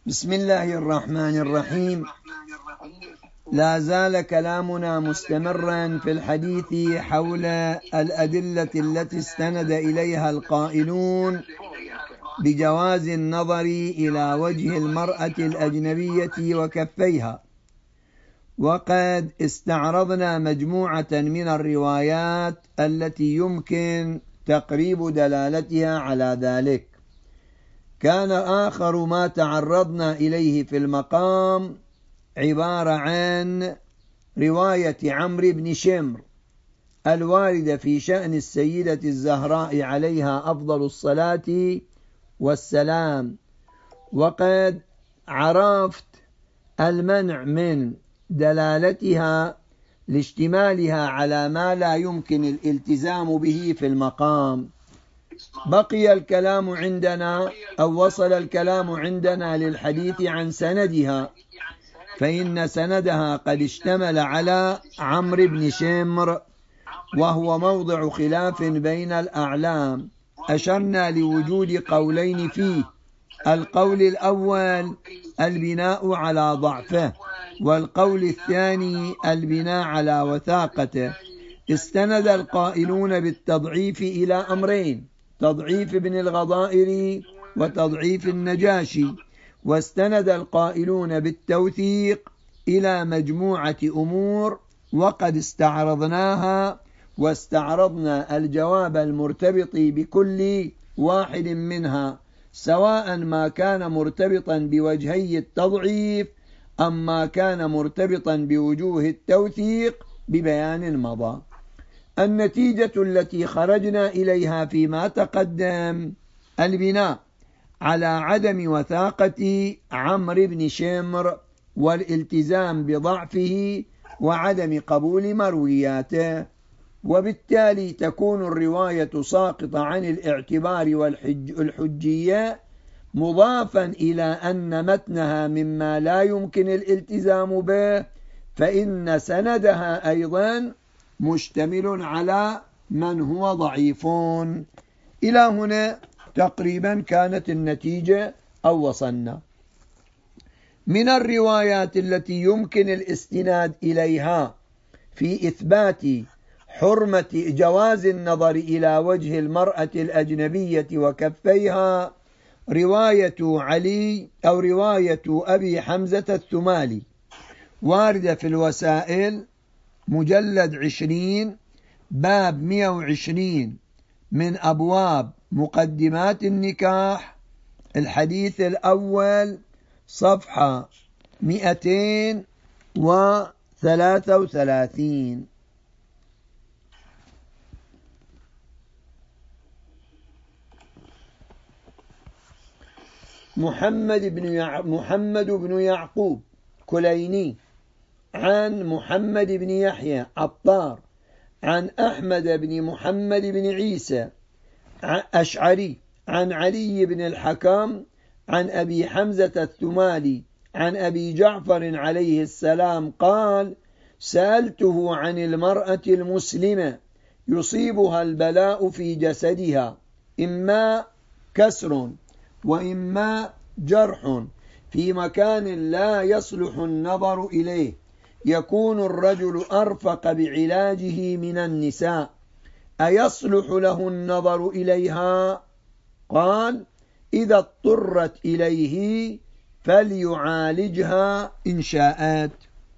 بسم الله الرحمن الرحيم. لا زال كلامنا مستمرا في الحديث حول الأدلة التي استند إليها القائلون بجواز النظر إلى وجه المرأة الأجنبية وكفيها، وقد استعرضنا مجموعة من الروايات التي يمكن تقريب دلالتها على ذلك. كان آخر ما تعرضنا إليه في المقام عبارة عن رواية عمرو بن شمر الواردة في شأن السيدة الزهراء عليها أفضل الصلاة والسلام، وقد عرفت المنع من دلالتها لاشتمالها على ما لا يمكن الالتزام به في المقام. بقي الكلام عندنا أو وصل الكلام عندنا للحديث عن سندها، فإن سندها قد اشتمل على عمرو بن شمر، وهو موضع خلاف بين الأعلام. أشرنا لوجود قولين فيه: القول الأول البناء على ضعفه، والقول الثاني البناء على وثاقته. استند القائلون بالتضعيف إلى أمرين: تضعيف ابن الغضائر وتضعيف النجاشي، واستند القائلون بالتوثيق إلى مجموعة أمور وقد استعرضناها، واستعرضنا الجواب المرتبط بكل واحد منها، سواء ما كان مرتبطا بوجهي التضعيف أم ما كان مرتبطا بوجوه التوثيق ببيان مضى. النتيجة التي خرجنا إليها فيما تقدم البناء على عدم وثاقة عمرو بن شمر والالتزام بضعفه وعدم قبول مروياته، وبالتالي تكون الرواية ساقطة عن الاعتبار والحجية، مضافا إلى أن متنها مما لا يمكن الالتزام به، فإن سندها أيضا مشتمل على من هو ضعيفون. إلى هنا تقريبا كانت النتيجة أو وصلنا. من الروايات التي يمكن الاستناد إليها في إثبات حرمة جواز النظر إلى وجه المرأة الأجنبية وكفيها رواية علي أو رواية أبي حمزة الثمالي، واردة في الوسائل مجلد 20 باب 120 من أبواب مقدمات النكاح، الحديث الأول صفحة 233. محمد بن يعقوب كليني عن محمد بن يحيى عطار عن أحمد بن محمد بن عيسى أشعري عن علي بن الحكم عن أبي حمزة الثمالي عن أبي جعفر عليه السلام قال: سألته عن المرأة المسلمة يصيبها البلاء في جسدها، إما كسر وإما جرح في مكان لا يصلح النظر إليه، يكون الرجل أرفق بعلاجه من النساء، أيصلح له النظر إليها؟ قال: إذا اضطرت إليه فليعالجها إن شاءت.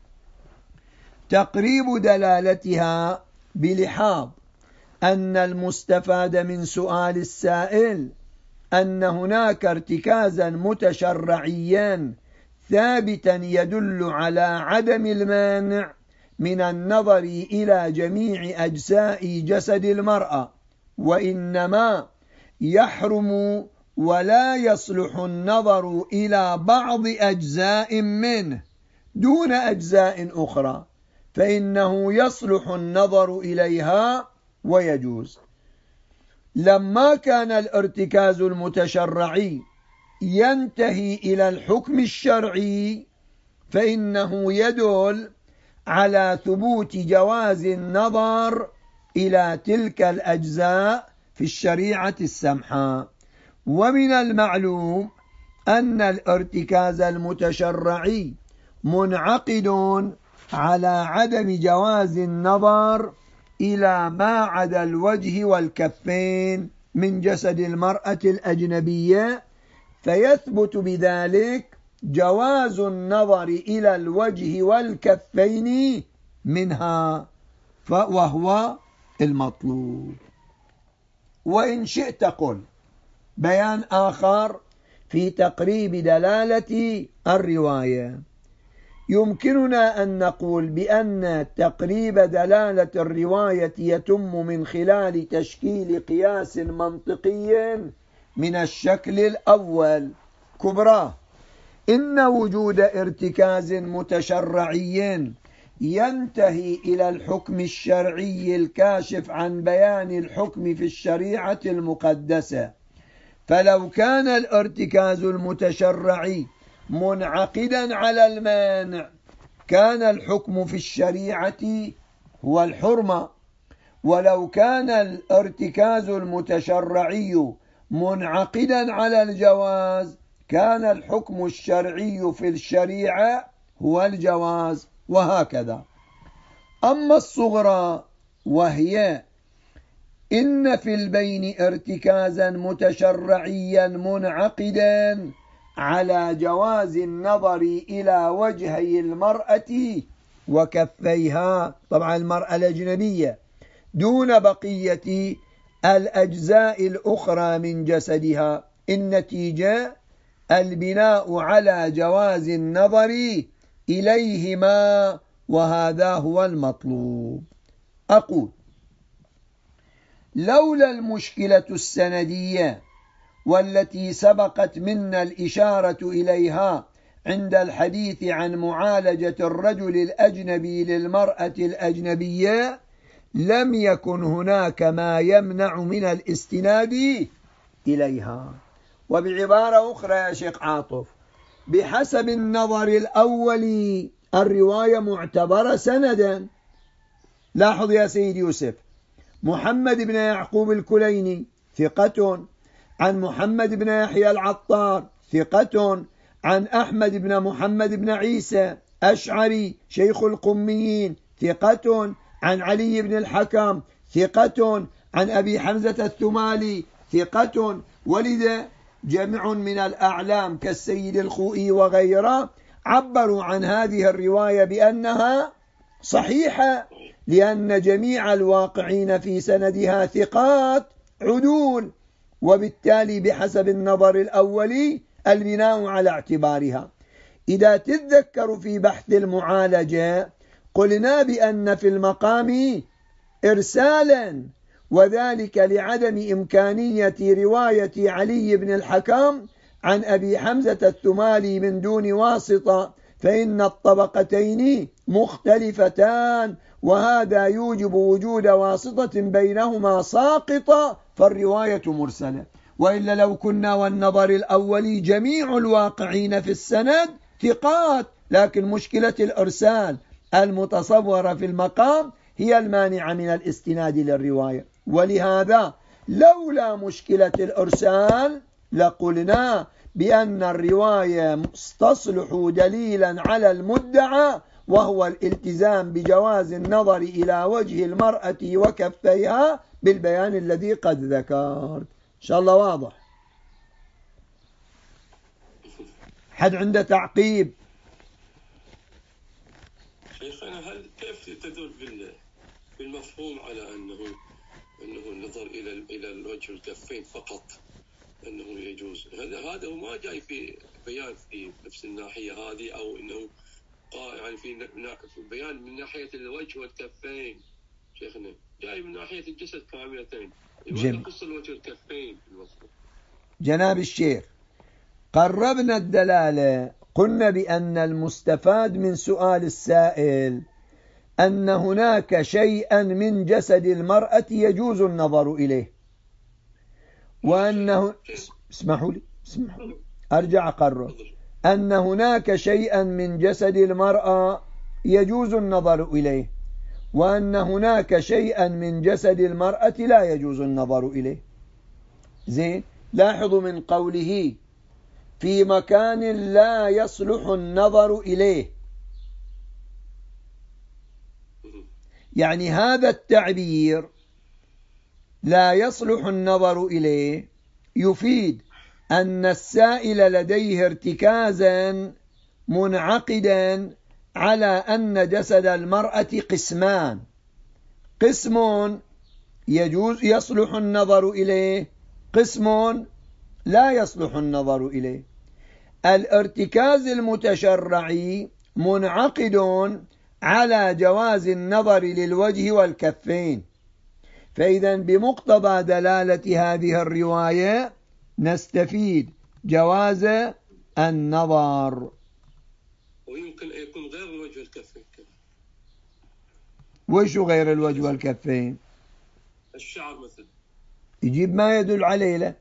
تقريب دلالتها بلحاظ أن المستفاد من سؤال السائل أن هناك ارتكازا متشرعيا ثابتا يدل على عدم المانع من النظر إلى جميع أجزاء جسد المرأة، وإنما يحرم ولا يصلح النظر إلى بعض أجزاء منه دون أجزاء أخرى، فإنه يصلح النظر إليها ويجوز. لما كان الارتكاز المتشرعي ينتهي إلى الحكم الشرعي، فإنه يدل على ثبوت جواز النظر إلى تلك الأجزاء في الشريعة السمحاء. ومن المعلوم أن الارتكاز المتشرعي منعقد على عدم جواز النظر إلى ما عدا الوجه والكفين من جسد المرأة الأجنبية، فيثبت بذلك جواز النظر إلى الوجه والكفين منها، وهو المطلوب. وإن شئت قل بيان آخر في تقريب دلالة الرواية. يمكننا أن نقول بأن تقريب دلالة الرواية يتم من خلال تشكيل قياس منطقي من الشكل الأول. كبرى: إن وجود ارتكاز متشرعي ينتهي إلى الحكم الشرعي الكاشف عن بيان الحكم في الشريعة المقدسة، فلو كان الارتكاز المتشرعي منعقدا على المانع كان الحكم في الشريعة هو الحرمة، ولو كان الارتكاز المتشرعي منعقدا على الجواز كان الحكم الشرعي في الشريعة هو الجواز، وهكذا. أما الصغرى وهي إن في البين ارتكازا متشرعيا منعقدا على جواز النظر إلى وجهي المرأة وكفيها، طبعا المرأة الأجنبية، دون بقية الأجزاء الأخرى من جسدها. النتيجة البناء على جواز النظر إليهما، وهذا هو المطلوب. أقول: لولا المشكلة السندية والتي سبقت منا الإشارة إليها عند الحديث عن معالجة الرجل الأجنبي للمرأة الأجنبية لم يكن هناك ما يمنع من الاستناد إليها. وبعبارة أخرى يا شيخ عاطف، بحسب النظر الأول الرواية معتبرة سندا. لاحظ يا سيد يوسف: محمد بن يعقوب الكليني ثقة، عن محمد بن يحيى العطار ثقة، عن أحمد بن محمد بن عيسى أشعري شيخ القميين ثقة، عن علي بن الحكم ثقة، عن أبي حمزة الثمالي ثقة. ولذا جمع من الأعلام كالسيد الخوئي وغيره عبروا عن هذه الرواية بأنها صحيحة، لأن جميع الواقعين في سندها ثقات عدول، وبالتالي بحسب النظر الأولي البناء على اعتبارها. إذا تتذكر في بحث المعالجة قلنا بأن في المقام إرسالا، وذلك لعدم إمكانية رواية علي بن الحكم عن أبي حمزة الثمالي من دون واسطة، فإن الطبقتين مختلفتان، وهذا يوجب وجود واسطة بينهما ساقطة، فالرواية مرسلة. وإلا لو كنا والنظر الأولي جميع الواقعين في السند ثقات، لكن مشكلة الإرسال المتصورة في المقام هي المانعة من الاستناد للرواية. ولهذا لولا مشكلة الإرسال لقلنا بأن الرواية تصلح دليلا على المدعى، وهو الالتزام بجواز النظر إلى وجه المرأة وكفيها بالبيان الذي قد ذكرت. إن شاء الله واضح. حد عنده تعقيب؟ شيخنا هل كيف تدل بالمفهوم على أنه النظر إلى الوجه والكفين فقط أنه يجوز؟ هذا هو ما جاي في بيان في نفس الناحية هذه، أو أنه يعني في بيان من ناحية الوجه والكفين. شيخنا جاي من ناحية الجسد كاملتين، لماذا يخص الوجه والكفين في المفهوم؟ جناب الشيخ، قربنا الدلالة، قلنا بأن المستفاد من سؤال السائل أن هناك شيئا من جسد المرأة يجوز النظر إليه، وأنه اسمحوا لي أرجع أقرر أن هناك شيئا من جسد المرأة يجوز النظر إليه، وأن هناك شيئا من جسد المرأة لا يجوز النظر إليه. زين، لاحظوا من قوله في مكان لا يصلح النظر إليه. يعني هذا التعبير لا يصلح النظر إليه يفيد أن السائل لديه ارتكازا منعقدا على أن جسد المرأة قسمان: قسم يجوز يصلح النظر إليه، قسم لا يصلح النظر إليه. الارتكاز المتشرعي منعقد على جواز النظر للوجه والكفين، فإذا بمقتضى دلالة هذه الرواية نستفيد جواز النظر. ويمكن أن يكون غير الوجه والكفين. وش غير الوجه والكفين؟ الشعر مثلا يجيب ما يدل عليه له.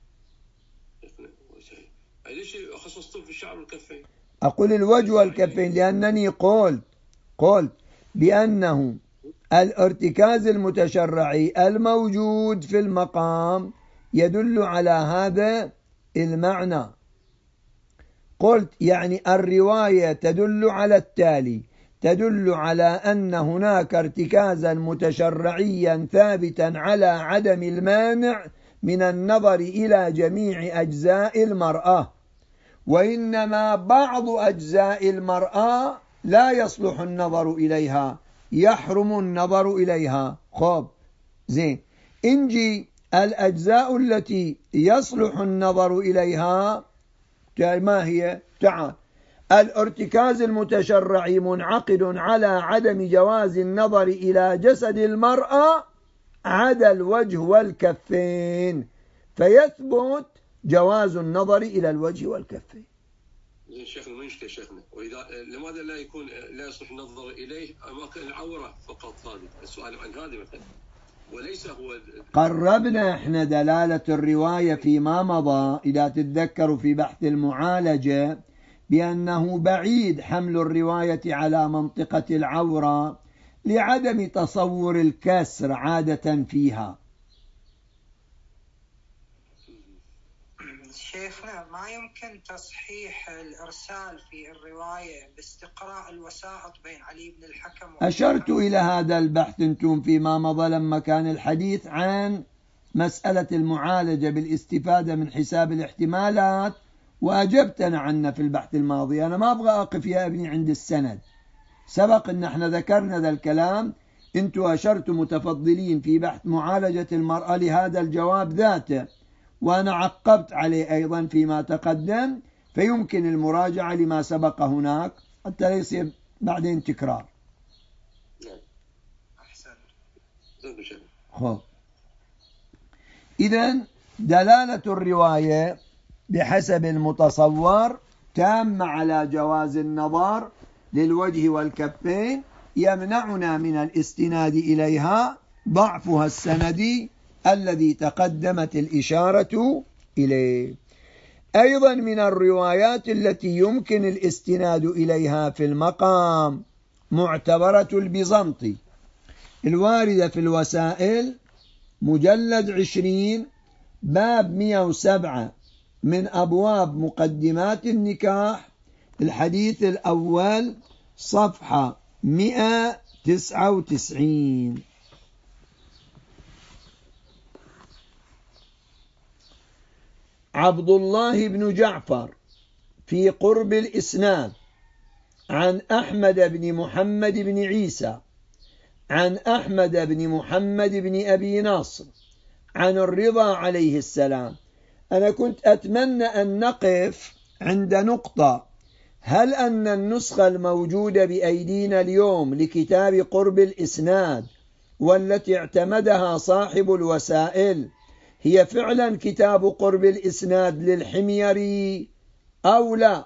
ليش خصصتم في الشعر والكفين؟ أقول الوجه والكفين لأنني قلت بأنه الارتكاز المتشرعي الموجود في المقام يدل على هذا المعنى. قلت يعني الرواية تدل على التالي: تدل على أن هناك ارتكازا متشرعيا ثابتا على عدم المانع من النظر إلى جميع أجزاء المرأة، وإنما بعض أجزاء المرأة لا يصلح النظر إليها، يحرم النظر إليها. خب زين، إنجي الأجزاء التي يصلح النظر إليها ما هي؟ تعال، الارتكاز المتشرعي منعقد على عدم جواز النظر إلى جسد المرأة عدا الوجه والكفين، فيثبت جواز النظر إلى الوجه والكفين. زين شيخنا، ما يشكل شيخنا، وإذا لماذا لا يكون لا يصلح النظر إليه أماكن العورة فقط؟ هذا السؤال عن هذا مثلا، وليس هو. قربنا احنا دلالة الرواية فيما مضى إذا تتذكروا في بحث المعالجة بأنه بعيد حمل الرواية على منطقة العورة لعدم تصور الكسر عادة فيها. شيخنا، ما يمكن تصحيح الإرسال في الرواية باستقراء الوسائط بين علي بن الحكم أشرت إلى هذا البحث أنتم فيما مضى لما كان الحديث عن مسألة المعالجة بالاستفادة من حساب الاحتمالات، وأجبتنا عنه في البحث الماضي. أنا ما أبغى أقف يا ابني عند السند، سبق أن احنا ذكرنا ذا الكلام. أنتم أشرتم متفضلين في بحث معالجة المرأة لهذا الجواب ذاته، وأنا عقبت عليه أيضا فيما تقدم، فيمكن المراجعة لما سبق هناك حتى لا يصير بعدين تكرار. خب، إذن دلالة الرواية بحسب المتصور تامة على جواز النظر للوجه والكفين، يمنعنا من الاستناد إليها ضعفها السندي الذي تقدمت الإشارة إليه. أيضا من الروايات التي يمكن الاستناد إليها في المقام معتبرة البيزنطي الواردة في الوسائل مجلد 20 باب 107 من أبواب مقدمات النكاح، الحديث الأول صفحة 199. عبد الله بن جعفر في قرب الإسناد عن أحمد بن محمد بن عيسى عن أحمد بن محمد بن أبي ناصر عن الرضا عليه السلام. أنا كنت أتمنى أن نقف عند نقطة: هل أن النسخة الموجودة بأيدينا اليوم لكتاب قرب الإسناد والتي اعتمدها صاحب الوسائل هي فعلا كتاب قرب الإسناد للحميري أو لا؟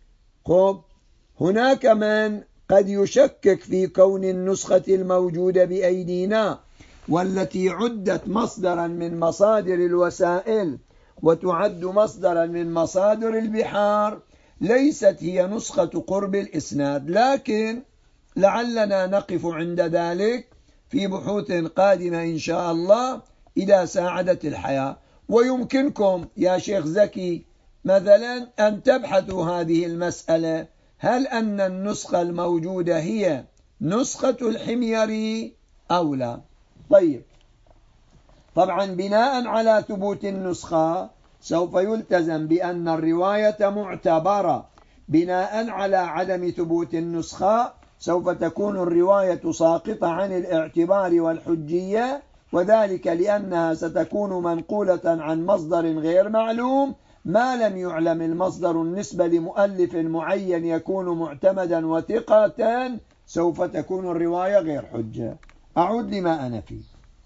هناك من قد يشكك في كون النسخة الموجودة بأيدينا والتي عدت مصدرا من مصادر الوسائل وتعد مصدرا من مصادر البحار ليست هي نسخة قرب الإسناد، لكن لعلنا نقف عند ذلك في بحوث قادمة إن شاء الله إذا ساعدت الحياة. ويمكنكم يا شيخ زكي مثلا أن تبحثوا هذه المسألة، هل أن النسخة الموجودة هي نسخة الحميري أو لا؟ طيب، طبعا بناء على ثبوت النسخة سوف يلتزم بأن الرواية معتبرة. بناء على عدم ثبوت النسخة سوف تكون الرواية ساقطة عن الاعتبار والحجية، وذلك لأنها ستكون منقولة عن مصدر غير معلوم. ما لم يعلم المصدر النسبة لمؤلف معين يكون معتمدا وثقة، سوف تكون الرواية غير حجة. أعود لما أنا فيه.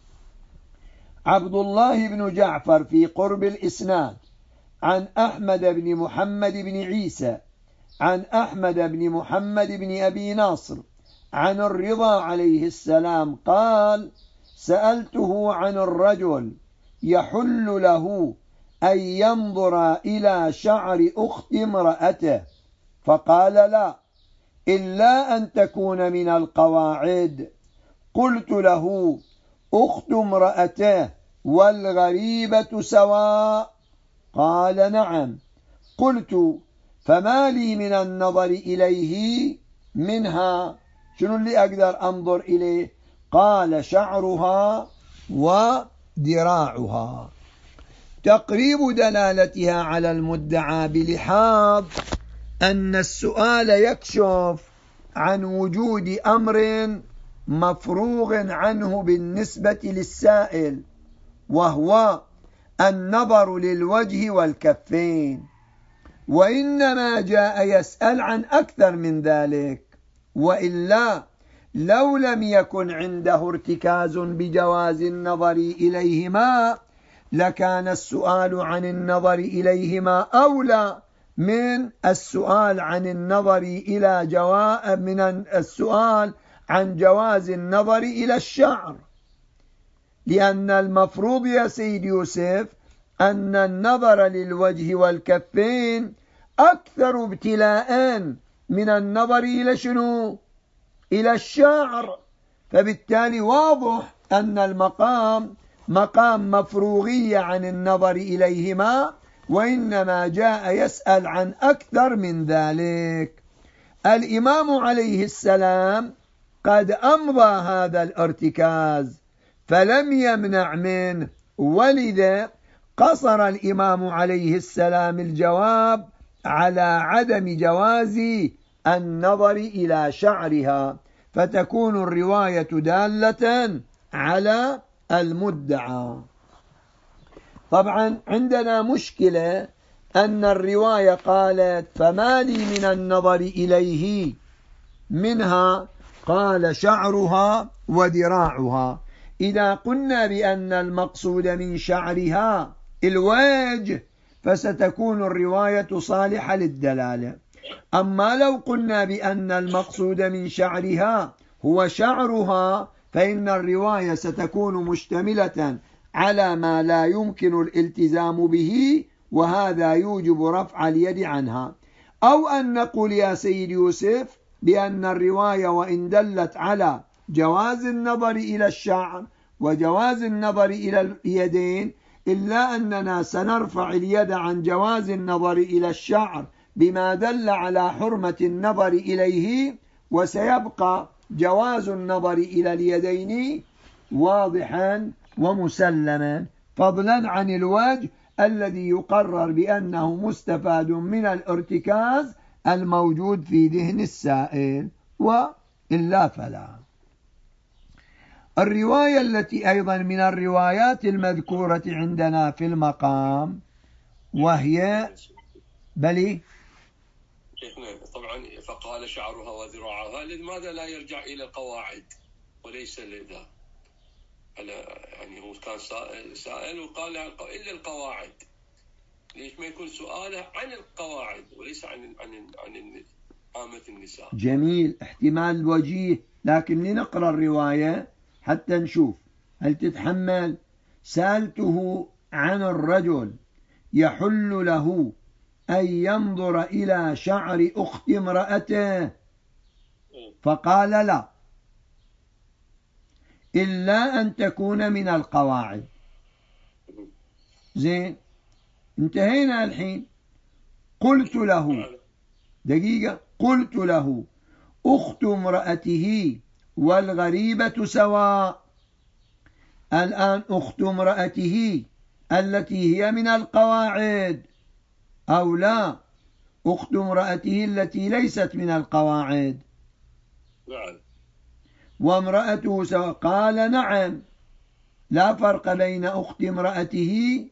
عبد الله بن جعفر في قرب الإسناد عن أحمد بن محمد بن عيسى عن أحمد بن محمد بن أبي ناصر عن الرضا عليه السلام قال: سألته عن الرجل يحل له أن ينظر إلى شعر أخت امرأته، فقال: لا، إلا أن تكون من القواعد. قلت له: أخت امرأته والغريبة سواء؟ قال: نعم. قلت: فما لي من النظر إليه منها؟ شنو اللي أقدر أنظر إليه؟ قال: شعرها وذراعها. تقريب دلالتها على المدعى بلحاظ أن السؤال يكشف عن وجود أمر مفروغ عنه بالنسبة للسائل، وهو النظر للوجه والكفين، وإنما جاء يسأل عن أكثر من ذلك. وإلا لو لم يكن عنده ارتكاز بجواز النظر إليهما لكان السؤال عن النظر إليهما أولى من السؤال عن النظر إلى السؤال عن جواز النظر إلى الشعر، لأن المفروض يا سيد يوسف أن النظر للوجه والكفين أكثر ابتلاء من النظر إلى شنو؟ إلى الشعر. فبالتالي واضح أن المقام مقام مفروغية عن النظر إليهما، وإنما جاء يسأل عن أكثر من ذلك. الإمام عليه السلام قد أمضى هذا الارتكاز فلم يمنع منه، ولذا قصر الإمام عليه السلام الجواب على عدم جواز النظر إلى شعرها، فتكون الرواية دالة على المدعى. طبعا عندنا مشكلة أن الرواية قالت: فما لي من النظر إليه منها، قال: شعرها وذراعها. إذا قلنا بأن المقصود من شعرها الوجه فستكون الرواية صالحة للدلالة. أما لو قلنا بأن المقصود من شعرها هو شعرها فإن الرواية ستكون مشتملة على ما لا يمكن الالتزام به، وهذا يوجب رفع اليد عنها. أو أن نقول يا سيد يوسف بأن الرواية وإن دلت على جواز النظر إلى الشعر وجواز النظر إلى اليدين، إلا أننا سنرفع اليد عن جواز النظر إلى الشعر بما دل على حرمة النظر إليه، وسيبقى جواز النظر إلى اليدين واضحا ومسلما، فضلا عن الوجه الذي يقرر بأنه مستفاد من الارتكاز الموجود في ذهن السائل، وإلا فلا. الرواية التي أيضا من الروايات المذكورة عندنا في المقام وهي بلي طبعا فقال: شعرها وذراعها، لماذا لا يرجع إلى القواعد وليس لذا؟ يعني هو كان سائل وقال إلا القواعد، ليش ما يكون سؤاله عن القواعد وليس عن عامة النساء؟ جميل، احتمال وجيه، لكن لنقرأ الرواية حتى نشوف هل تتحمل. سألته عن الرجل يحل له أن ينظر إلى شعر أخت امرأته، فقال: لا، إلا أن تكون من القواعد. زين، انتهينا الحين. قلت له دقيقة، قلت له أخت امرأته والغريبة سواء. الآن أخت امرأته التي هي من القواعد أو لا أخت امرأته التي ليست من القواعد؟ نعم. وامرأته سواء. قال نعم، لا فرق بين أخت امرأته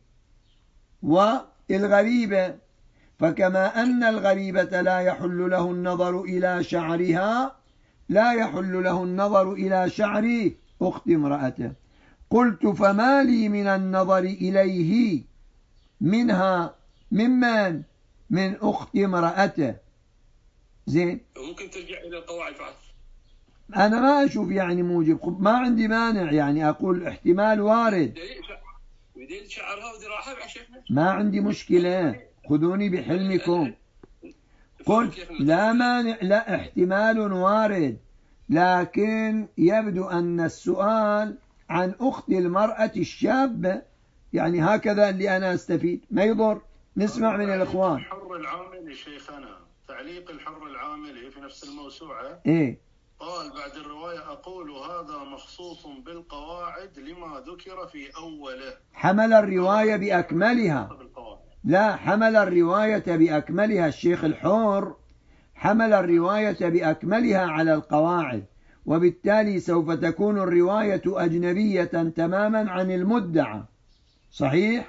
والغريبة، فكما أن الغريبة لا يحل له النظر إلى شعرها لا يحل له النظر إلى شعر أخت امرأته. قلت فما لي من النظر إليه منها ممن من أخت امرأته. زين، ممكن ترجع إلى القواعد بعد. أنا ما أشوف يعني موجب، ما عندي مانع، يعني أقول احتمال وارد. بديل شعرها وذراعها بعد شيخنا. ما عندي مشكلة، خذوني بحلمكم. قلت لا مانع، لا احتمال وارد، لكن يبدو أن السؤال عن أخت المرأة الشابة، يعني هكذا اللي أنا أستفيد. ما يضر نسمع من الإخوان. الحر العاملي شيخنا، تعليق الحر العاملي في نفس الموسوعة قال بعد الرواية أقول هذا مخصوص بالقواعد لما ذكر في أوله. حمل الرواية بأكملها، لا حمل الرواية بأكملها. الشيخ الحور حمل الرواية بأكملها على القواعد، وبالتالي سوف تكون الرواية أجنبية تماما عن المدعى. صحيح؟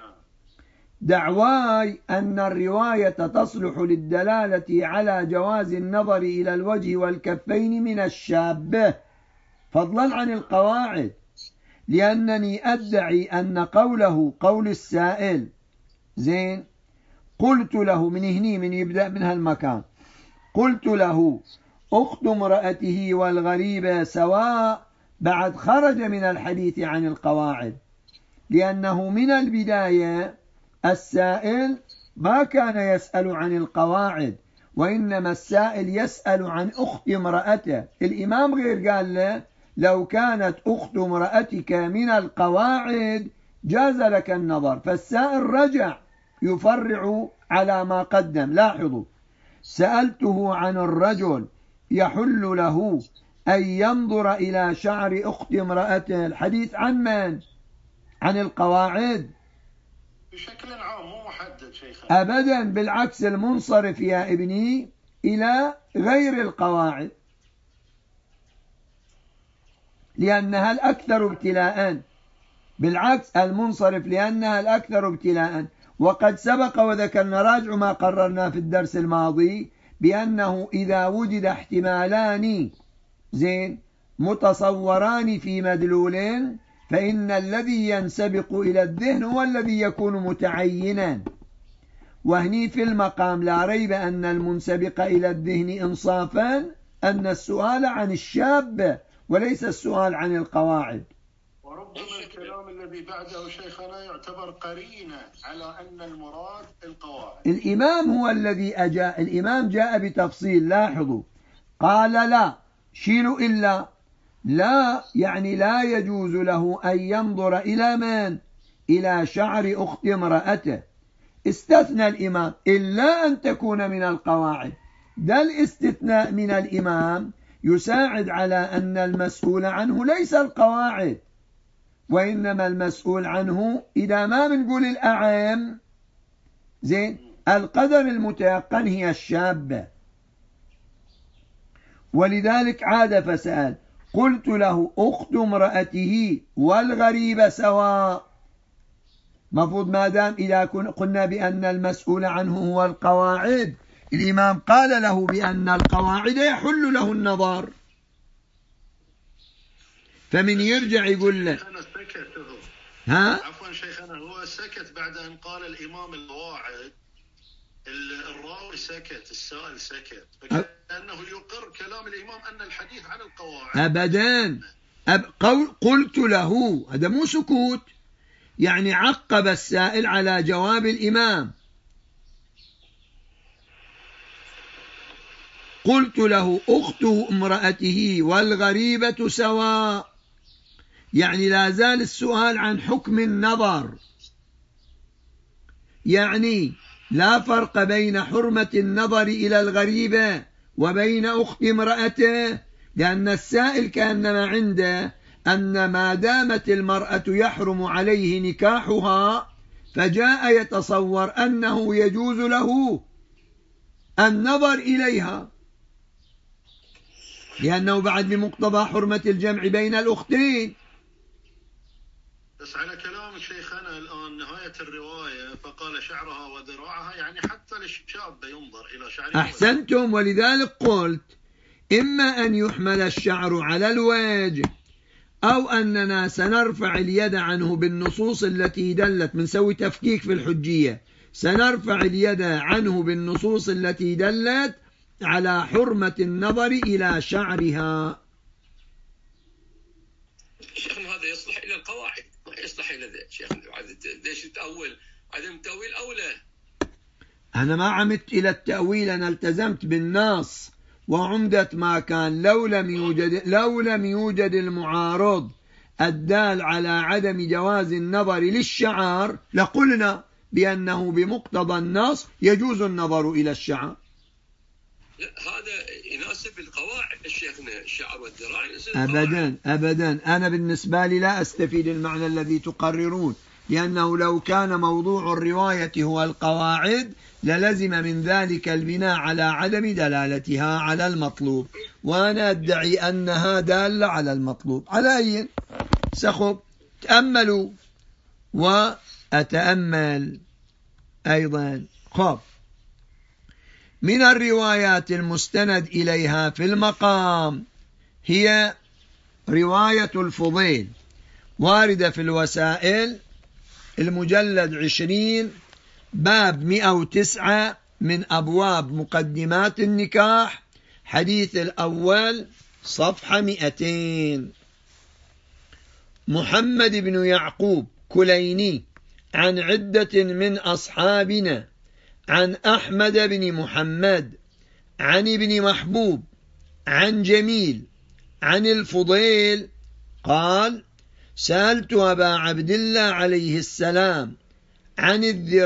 دعواي أن الرواية تصلح للدلالة على جواز النظر إلى الوجه والكفين من الشابة فضلا عن القواعد، لأنني أدعي أن قوله قول السائل. زين، قلت له من هني، من يبدأ من هالمكان، قلت له أخت امرأته والغريبة سواء، بعد خرج من الحديث عن القواعد، لأنه من البداية السائل ما كان يسأل عن القواعد، وإنما السائل يسأل عن أخت امرأته. الإمام غير قال له لو كانت أخت امرأتك من القواعد جاز لك النظر، فالسائل رجع يفرع على ما قدم. لاحظوا، سألته عن الرجل يحل له أن ينظر إلى شعر أخت امرأته، الحديث عن من؟ عن القواعد بشكل عام مو محدد شيخنا. أبدا، بالعكس المنصرف يا ابني إلى غير القواعد، لأنها الأكثر ابتلاء. بالعكس المنصرف لأنها الأكثر ابتلاء. وقد سبق وذكرنا، راجع ما قررنا في الدرس الماضي، بأنه إذا وجد احتمالان زين متصوران في مدلول، فإن الذي ينسبق إلى الذهن هو الذي يكون متعينا. وهني في المقام لا ريب أن المنسبق إلى الذهن إنصافا أن السؤال عن الشاب وليس السؤال عن القواعد. وربما الكلام الذي بعده شيخنا يعتبر قرينة على أن المراد القواعد. الإمام هو الذي أجاء، الإمام جاء بتفصيل. لاحظوا، قال لا شيلوا إلا، لا يعني لا يجوز له أن ينظر إلى من؟ إلى شعر أخت امرأته. استثنى الإمام إلا أن تكون من القواعد. ده الاستثناء من الإمام يساعد على أن المسؤول عنه ليس القواعد، وإنما المسؤول عنه إذا ما بنقول الأعام زين القدر المتيقن هي الشابة. ولذلك عاد فسأل، قلت له أخت امرأته والغريبة سواء. مفروض ما دام إذا قلنا بأن المسؤول عنه هو القواعد، الإمام قال له بأن القواعد يحل له النظر، فمن يرجع يقول له عفوا شيخنا، هو سكت بعد أن قال الإمام القواعد، الراوي سكت، السائل سكت، فكأنه يقر كلام الإمام أن الحديث عن القواعد. أبدا، قلت له، هذا مو سكوت، يعني عقب السائل على جواب الإمام. قلت له أخت امرأته والغريبة سواء، يعني لا زال السؤال عن حكم النظر، يعني لا فرق بين حرمة النظر إلى الغريبة وبين أخت امرأته، لأن السائل كأنما عنده أن ما دامت المرأة يحرم عليه نكاحها فجاء يتصور أنه يجوز له النظر إليها، لأنه بعد بمقتضى حرمة الجمع بين الأختين. بس على كلام شيخنا الآن نهاية الرواية فقال شعرها وذراعها، يعني حتى للشاب ينظر إلى شعرها. أحسنتم، ولذلك قلت إما أن يحمل الشعر على الوجه أو أننا سنرفع اليد عنه بالنصوص التي دلت، منسوي تفكيك في الحجية، سنرفع اليد عنه بالنصوص التي دلت على حرمة النظر إلى شعرها. شيخنا هذا يصلح إلى القواعد، ما يصلح إلى ذا. شيخنا ليش تأول؟ عدم تأويل أولى. أنا ما عمدت إلى التأويل، أنا التزمت بالنص، وعمدة ما كان لو لم يوجد المعارض الدال على عدم جواز النظر للشعر لقلنا بأنه بمقتضى النص يجوز النظر إلى الشعر. لا، هذا يناسب القواعد الشيخنا، الشعر والذراع يناسب القواعد. أبدا أنا بالنسبة لي لا أستفيد المعنى الذي تقررون، لأنه لو كان موضوع الرواية هو القواعد للزم من ذلك البناء على عدم دلالتها على المطلوب، وأنا أدعي أنها دالة على المطلوب. على أي سخب تأملوا وأتأمل أيضا. خب، من الروايات المستند إليها في المقام هي رواية الفضيل، واردة في الوسائل المجلد 20 باب 109 من أبواب مقدمات النكاح، حديث الأول صفحة 200. محمد بن يعقوب كليني عن عدة من أصحابنا عن أحمد بن محمد عن ابن محبوب عن جميل عن الفضيل قال: سألت أبا عبد الله عليه السلام عن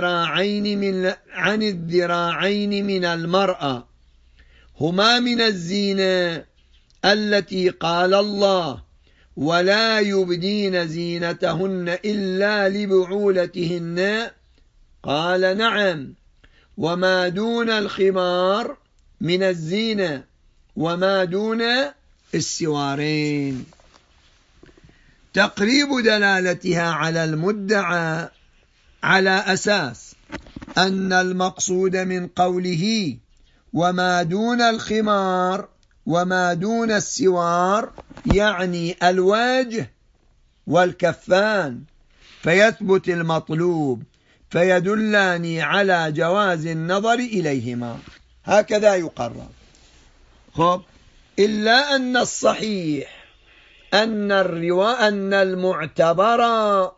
الذراعين من المرأة، هما من الزينة التي قال الله: ولا يبدين زينتهن إلا لبعولتهن؟ قال: نعم. وما دون الخمار من الزينة وما دون السوارين. تقريب دلالتها على المدعى على أساس أن المقصود من قوله وما دون الخمار وما دون السوار يعني الوجه والكفان، فيثبت المطلوب فيدلان على جواز النظر إليهما، هكذا يقرر. خب، إلا أن الصحيح أن المعتبر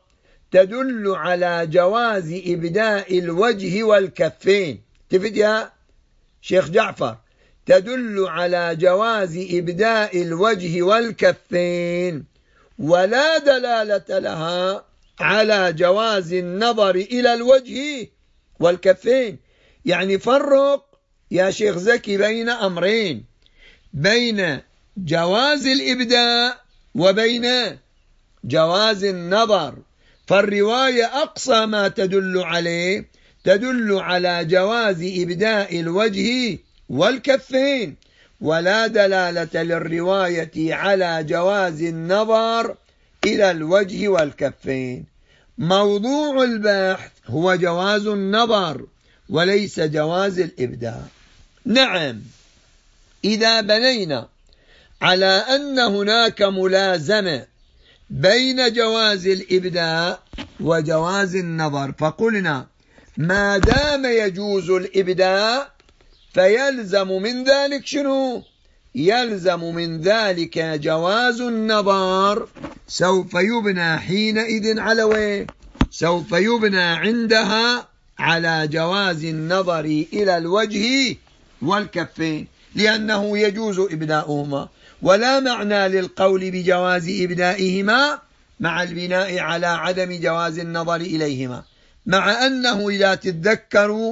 تدل على جواز إبداء الوجه والكفين. تفيد يا شيخ جعفر؟ تدل على جواز إبداء الوجه والكفين، ولا دلالة لها على جواز النظر إلى الوجه والكفين. يعني فرق يا شيخ زكي بين أمرين، بين جواز الإبداء وبين جواز النظر. فالرواية أقصى ما تدل عليه تدل على جواز إبداء الوجه والكفين، ولا دلالة للرواية على جواز النظر إلى الوجه والكفين. موضوع البحث هو جواز النظر وليس جواز الإبداء. نعم، إذا بنينا على أن هناك ملازمة بين جواز الإبداء وجواز النظر، فقلنا ما دام يجوز الإبداء فيلزم من ذلك شنو؟ يلزم من ذلك جواز النظر. سوف يبنى حينئذ على وين؟ سوف يبنى عندها على جواز النظر إلى الوجه والكفين، لأنه يجوز إبداؤهما، ولا معنى للقول بجواز إبدائهما مع البناء على عدم جواز النظر إليهما، مع أنه إذا تتذكروا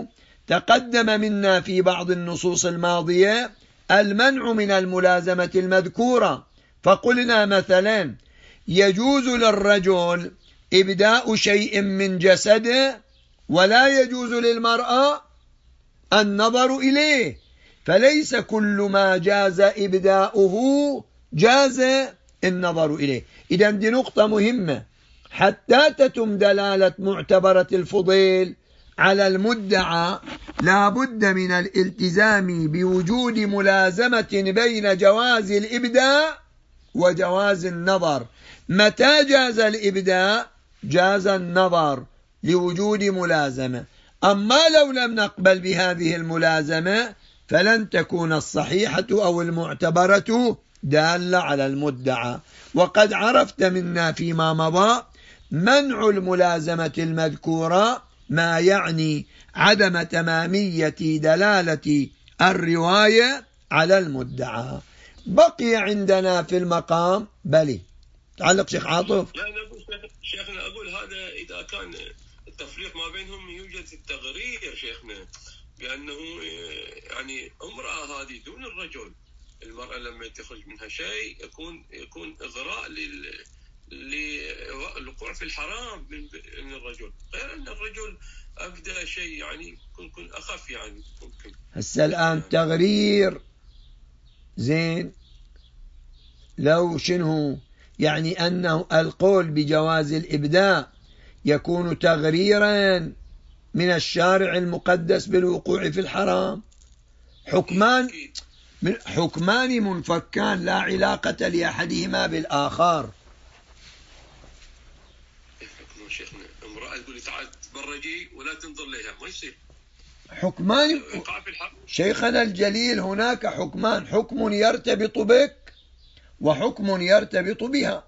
تقدم منا في بعض النصوص الماضية المنع من الملازمة المذكورة، فقلنا مثلا يجوز للرجل إبداء شيء من جسده ولا يجوز للمرأة النظر إليه، فليس كل ما جاز إبداؤه جاز النظر إليه. إذا دي نقطة مهمة، حتى تتم دلالة معتبرة الفضيل على المدعى لا بد من الالتزام بوجود ملازمة بين جواز الإبداء وجواز النظر. متى جاز الإبداء جاز النظر لوجود ملازمة، أما لو لم نقبل بهذه الملازمة فلن تكون الصحيحة أو المعتبرة دالة على المدعى. وقد عرفت منا فيما مضى منع الملازمة المذكورة ما يعني عدم تمامية دلالة الرواية على المدعى. بقي عندنا في المقام بلي تعلق شيخ عاطف. لا شيخنا أقول هذا إذا كان التفريق ما بينهم يوجد التغرير شيخنا، بأنه يعني امرأة هذه دون الرجل، المرأة لما تخرج منها شيء يكون إغراء للوقوع في الحرام من الرجل، غير أن الرجل أبدأ شيء يعني يكون أخف يعني ممكن. هسه الآن تغرير زين لو شنو يعني أنه القول بجواز الإبداء يكون تغريرا من الشارع المقدس بالوقوع في الحرام. حكمان منفكان لا علاقة لأحدهما بالآخر. شيخنا امرأة تقول تعال تبرجي ولا تنظر لها ما يصير. حكمان شيخنا الجليل، هناك حكمان، حكم يرتبط بك وحكم يرتبط بها.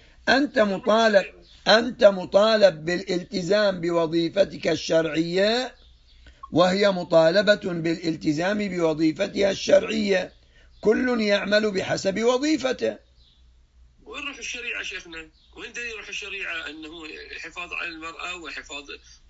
أنت مطالب بالالتزام بوظيفتك الشرعية وهي مطالبة بالالتزام بوظيفتها الشرعية، كل يعمل بحسب وظيفته. وين روح الشريعة شيخنا؟ وين دليل روح الشريعة أنه حفاظ على المرأة وحفاظ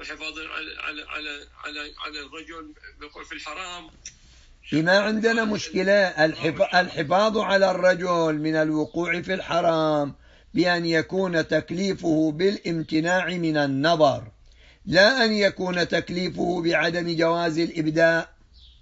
على الرجل بيقول في الحرام؟ ما عندنا مشكلة. الحفاظ على الرجل من الوقوع في الحرام بأن يكون تكليفه بالامتناع من النظر، لا أن يكون تكليفه بعدم جواز الإبداء.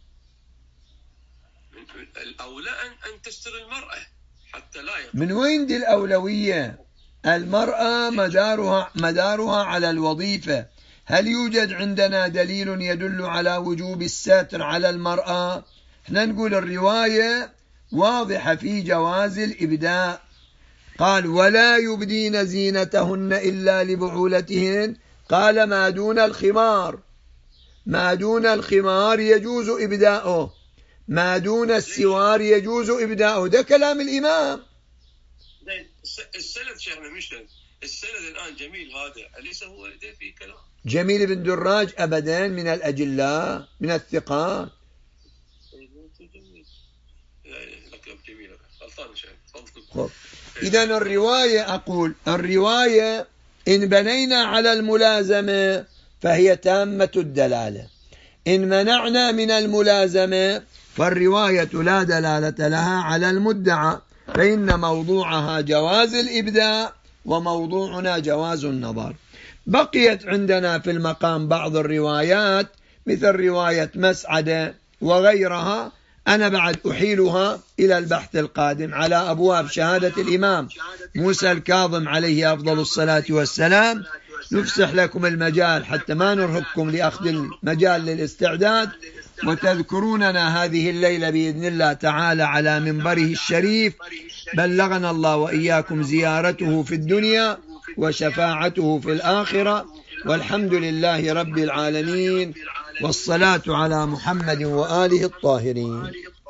الأولى أن تستر المرأة حتى لا يقوم. من وين دي الأولوية؟ المرأة مدارها على الوظيفة. هل يوجد عندنا دليل يدل على وجوب الستر على المرأة؟ احنا نقول الرواية واضحة في جواز الإبداء. قال ولا يبدين زينتهن إلا لبعولتهن، قال ما دون الخمار. ما دون الخمار يجوز إبداؤه، ما دون السوار يجوز إبداؤه. ده كلام الإمام. السند شيخنا مش السند الآن جميل هذا أليس هو ده في كلام جميل بن دراج أبدا من الأجلاء من الثقات. إذن الرواية إن بنينا على الملازمة فهي تامة الدلالة، إن منعنا من الملازمة فالرواية لا دلالة لها على المدعى، فإن موضوعها جواز الإبداء وموضوعنا جواز النظر. بقيت عندنا في المقام بعض الروايات مثل رواية مسعدة وغيرها، أنا بعد أحيلها إلى البحث القادم على أبواب شهادة الإمام موسى الكاظم عليه أفضل الصلاة والسلام. نفسح لكم المجال حتى ما نرهقكم لأخذ المجال للاستعداد، وتذكروننا هذه الليلة بإذن الله تعالى على منبره الشريف. بلغنا الله وإياكم زيارته في الدنيا وشفاعته في الآخرة، والحمد لله رب العالمين، والصلاة على محمد وآله الطاهرين.